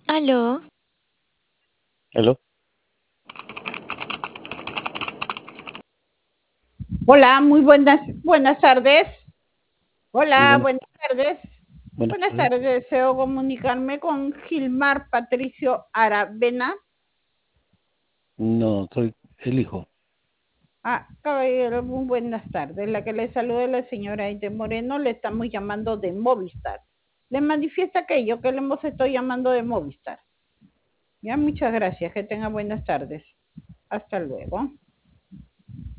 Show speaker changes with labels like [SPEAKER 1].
[SPEAKER 1] Aló,
[SPEAKER 2] ¿Aló?
[SPEAKER 3] Hola, muy buenas tardes.
[SPEAKER 2] Sí,
[SPEAKER 3] Hola, buenas tardes.
[SPEAKER 2] buenas
[SPEAKER 3] Buenas
[SPEAKER 2] tardes.
[SPEAKER 3] tardes, deseo comunicarme con Gilmar Patricio Aravena.
[SPEAKER 2] No, soy el hijo.
[SPEAKER 3] Caballero, muy buenas tardes. La que le saluda es la señora Aide Moreno, le estamos llamando de Movistar. Le manifiesta aquello que le hemos estado llamando de Movistar. Ya, muchas gracias, que tenga buenas tardes. Hasta luego.